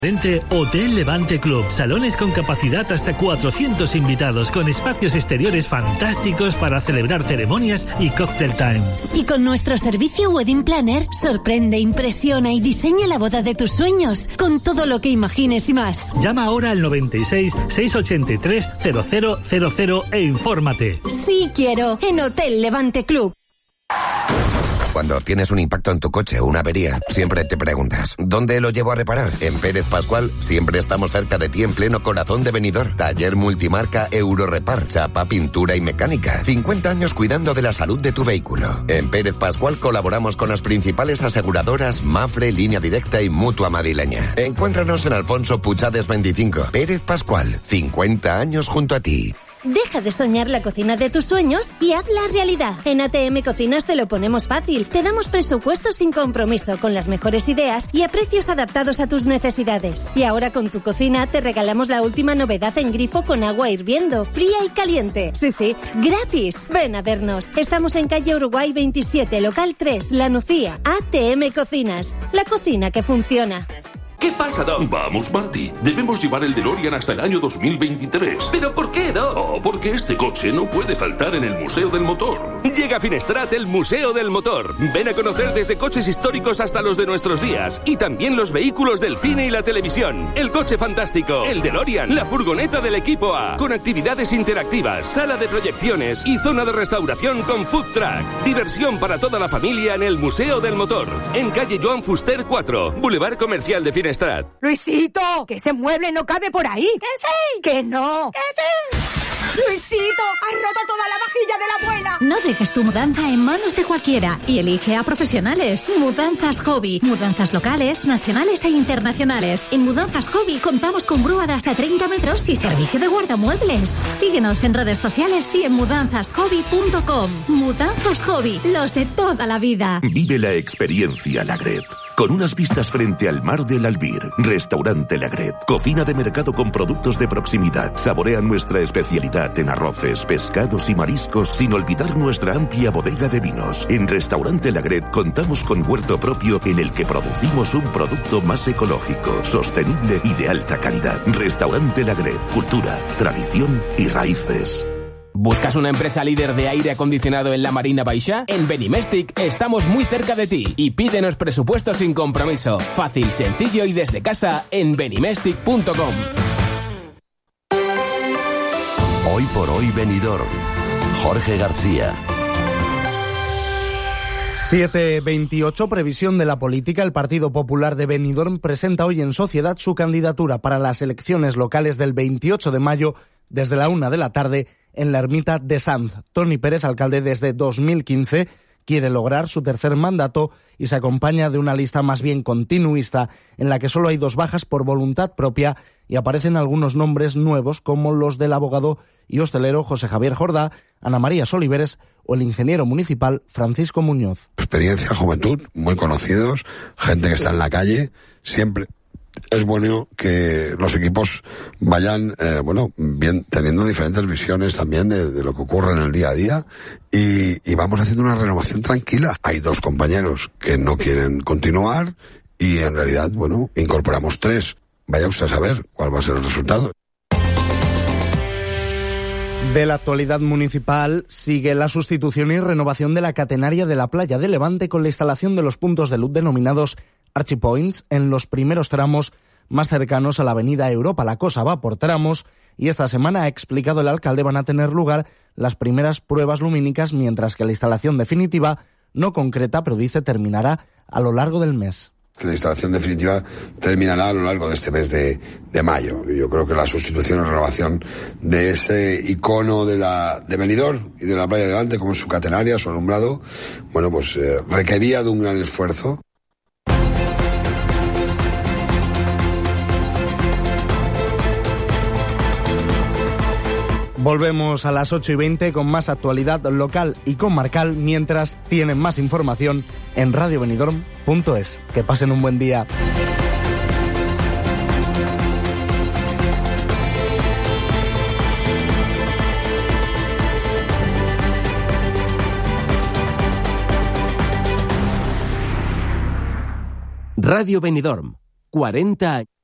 Hotel Levante Club, salones con capacidad hasta 400 invitados, con espacios exteriores fantásticos para celebrar ceremonias y cocktail time. Y con nuestro servicio Wedding Planner, sorprende, impresiona y diseña la boda de tus sueños, con todo lo que imagines y más. Llama ahora al 96 683 0000 e infórmate. Sí quiero, en Hotel Levante Club. Cuando tienes un impacto en tu coche o una avería, siempre te preguntas, ¿dónde lo llevo a reparar? En Pérez Pascual siempre estamos cerca de ti en pleno corazón de Benidorm. Taller multimarca Eurorepar, chapa, pintura y mecánica. 50 años cuidando de la salud de tu vehículo. En Pérez Pascual colaboramos con las principales aseguradoras Mafre, Línea Directa y Mutua Madrileña. Encuéntranos en Alfonso Puchades 25. Pérez Pascual, 50 años junto a ti. Deja de soñar la cocina de tus sueños y hazla realidad. En ATM Cocinas te lo ponemos fácil. Te damos presupuestos sin compromiso, con las mejores ideas y a precios adaptados a tus necesidades. Y ahora con tu cocina te regalamos la última novedad en grifo con agua hirviendo, fría y caliente. Sí, gratis. Ven a vernos. Estamos en calle Uruguay 27, local 3, La Nucía. ATM Cocinas, la cocina que funciona. ¿Qué pasa, Doc? Vamos, Marty. Debemos llevar el DeLorean hasta el año 2023. ¿Pero por qué, Doc? Oh, porque este coche no puede faltar en el Museo del Motor. Llega a Finestrat el Museo del Motor. Ven a conocer desde coches históricos hasta los de nuestros días. Y también los vehículos del cine y la televisión. El coche fantástico, el DeLorean, la furgoneta del equipo A. Con actividades interactivas, sala de proyecciones y zona de restauración con food truck. Diversión para toda la familia en el Museo del Motor. En calle Joan Fuster 4, Boulevard Comercial de Finestrat. Luisito, que ese mueble no cabe por ahí. ¡Que sí! ¡Que no! ¡Que sí! Luisito, has roto toda la vajilla de la abuela. No dejes tu mudanza en manos de cualquiera y elige a profesionales. Mudanzas Hobby. Mudanzas locales, nacionales e internacionales. En Mudanzas Hobby contamos con grúa de hasta 30 metros y servicio de guardamuebles. Síguenos en redes sociales y en mudanzashobby.com. Mudanzas Hobby, los de toda la vida. Vive la experiencia Lagret. Con unas vistas frente al mar del Albir. Restaurante Lagret. Cocina de mercado con productos de proximidad. Saborea nuestra especialidad en arroces, pescados y mariscos, sin olvidar nuestra amplia bodega de vinos. En Restaurante Lagret contamos con huerto propio en el que producimos un producto más ecológico, sostenible y de alta calidad. Restaurante Lagret. Cultura, tradición y raíces. ¿Buscas una empresa líder de aire acondicionado en la Marina Baixá? En Benimestic estamos muy cerca de ti y pídenos presupuesto sin compromiso. Fácil, sencillo y desde casa en benimestic.com. Hoy por hoy Benidorm. Jorge García. 7:28, previsión de la política. El Partido Popular de Benidorm presenta hoy en sociedad su candidatura para las elecciones locales del 28 de mayo desde la 1 de la tarde en la ermita de Sanz. Toni Pérez, alcalde desde 2015, quiere lograr su tercer mandato y se acompaña de una lista más bien continuista en la que solo hay 2 bajas por voluntad propia y aparecen algunos nombres nuevos como los del abogado y hostelero José Javier Jordá, Ana María Soliveres o el ingeniero municipal Francisco Muñoz. Experiencia, juventud, muy conocidos, gente que está en la calle, siempre es bueno que los equipos vayan, bien teniendo diferentes visiones también de lo que ocurre en el día a día y vamos haciendo una renovación tranquila. Hay 2 compañeros que no quieren continuar y en realidad, incorporamos 3. Vaya usted a saber cuál va a ser el resultado. De la actualidad municipal sigue la sustitución y renovación de la catenaria de la playa de Levante con la instalación de los puntos de luz denominados Archipoints en los primeros tramos más cercanos a la avenida Europa. La cosa va por tramos y esta semana, ha explicado el alcalde, van a tener lugar las primeras pruebas lumínicas, mientras que la instalación definitiva no concreta, pero dice terminará a lo largo del mes. La instalación definitiva terminará a lo largo de este mes de mayo. Yo creo que la sustitución y renovación de ese icono de Benidorm y de la playa de Levante, como es su catenaria, su alumbrado, requería de un gran esfuerzo. Volvemos a las 8:20 con más actualidad local y comarcal, mientras tienen más información en radiobenidorm.es. Que pasen un buen día. Radio Benidorm, 40 años.